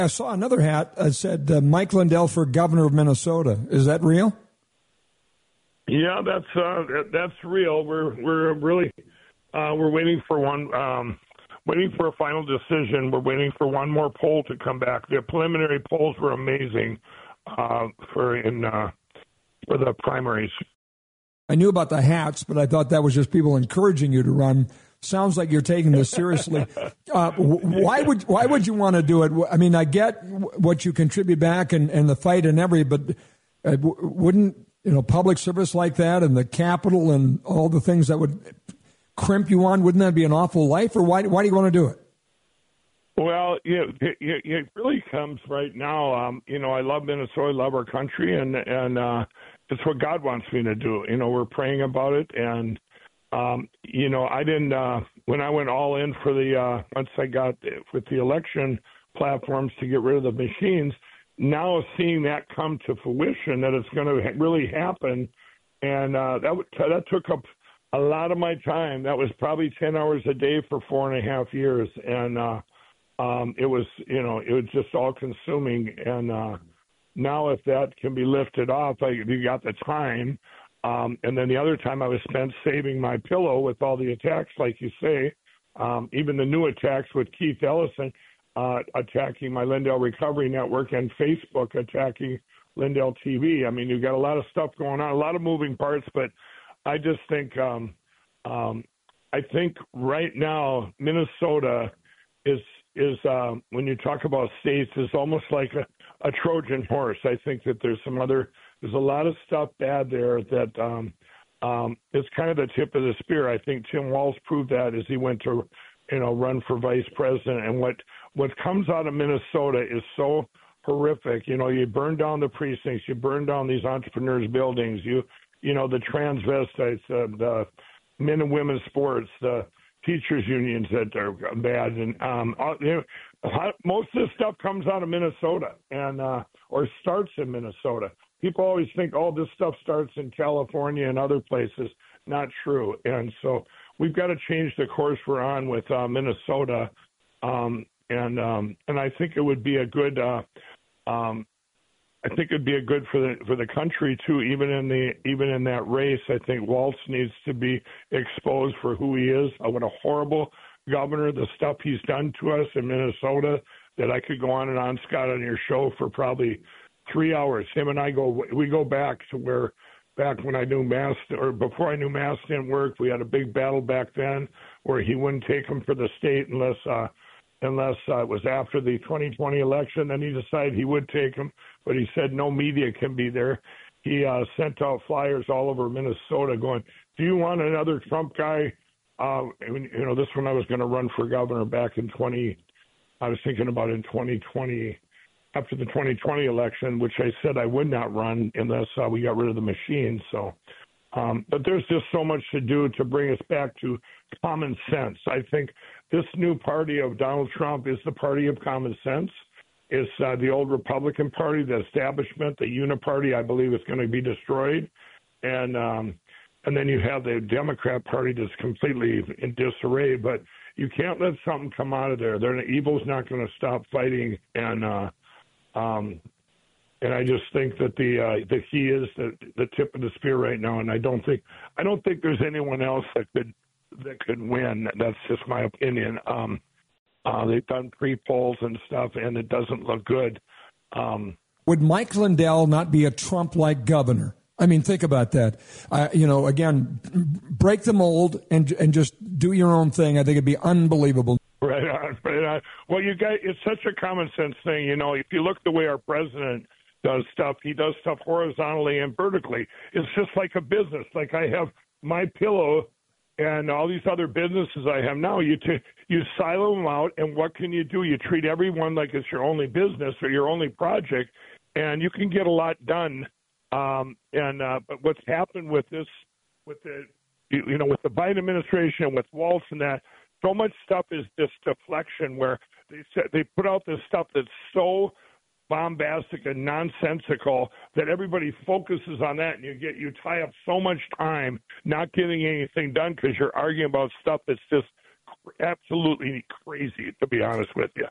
I saw another hat that said Mike Lindell for governor of Minnesota. Is that real? Yeah, that's real. We're really we're waiting for waiting for a final decision. We're waiting for one more poll to come back. The preliminary polls were amazing for the primaries. I knew about the hats, but I thought that was just people encouraging you to run. Sounds like you're taking this seriously. Why would you want to do it? I mean, I get what you contribute back and the fight and but wouldn't public service like that and the Capitol and all the things that would crimp you on, wouldn't that be an awful life? Or why do you want to do it? Well, it really comes right now. I love Minnesota, I love our country, and it's what God wants me to do. We're praying about it, and I didn't. When I went all in for once I got with the election platforms to get rid of the machines, now seeing that come to fruition, that it's going to really happen, and that took up a lot of my time. That was probably 10 hours a day for 4.5 years, and it was just all consuming. And now if that can be lifted off, you got the time. And then the other time I was spent saving my pillow with all the attacks, like you say, even the new attacks with Keith Ellison attacking my Lindell Recovery Network and Facebook attacking Lindell TV. I mean, you've got a lot of stuff going on, a lot of moving parts, but I just think I think right now Minnesota is when you talk about states, is almost like a Trojan horse. I think that there's a lot of stuff bad there that is kind of the tip of the spear. I think Tim Walz proved that as he went to, run for vice president. And what comes out of Minnesota is so horrific. You burn down the precincts, you burn down these entrepreneurs' buildings, the transvestites, the men and women's sports, the teachers unions that are bad, and most of this stuff comes out of Minnesota or starts in Minnesota. People always think, this stuff starts in California and other places. Not true. And so we've got to change the course we're on with Minnesota, and I think it would be a good. I think it'd be a good for the country too. Even in that race, I think Walz needs to be exposed for who he is. What a horrible governor! The stuff he's done to us in Minnesota. That I could go on and on, Scott, on your show for probably 3 hours. Him and I go back to back when I knew Mast, or before I knew Mast didn't work. We had a big battle back then where he wouldn't take him for the state unless it was after the 2020 election. Then he decided he would take him, but he said no media can be there. He sent out flyers all over Minnesota going, do you want another Trump guy? This one I was going to run for governor back in I was thinking about in 2020, after the 2020 election, which I said I would not run unless we got rid of the machines. So, but there's just so much to do to bring us back to common sense. I think this new party of Donald Trump is the party of common sense. It's the old Republican Party, the establishment, the uniparty, I believe, is going to be destroyed. And then you have the Democrat Party that's completely in disarray. But you can't let something come out of there. The evil's not going to stop fighting. And I just think that the key is the tip of the spear right now. And I don't think there's anyone else that could win. That's just my opinion. They've done pre-polls and stuff, and it doesn't look good. Would Mike Lindell not be a Trump-like governor? I mean, think about that. Again, break the mold and just do your own thing. I think it'd be unbelievable. Right on. Well, it's such a common sense thing. If you look the way our president does stuff, he does stuff horizontally and vertically. It's just like a business. Like I have My Pillow and all these other businesses I have now. You silo them out, and what can you do? You treat everyone like it's your only business or your only project, and you can get a lot done. But what's happened with the Biden administration, with Walz and that, so much stuff is this deflection where they put out this stuff that's so bombastic and nonsensical that everybody focuses on that, and you tie up so much time not getting anything done because you're arguing about stuff that's just absolutely crazy, to be honest with you.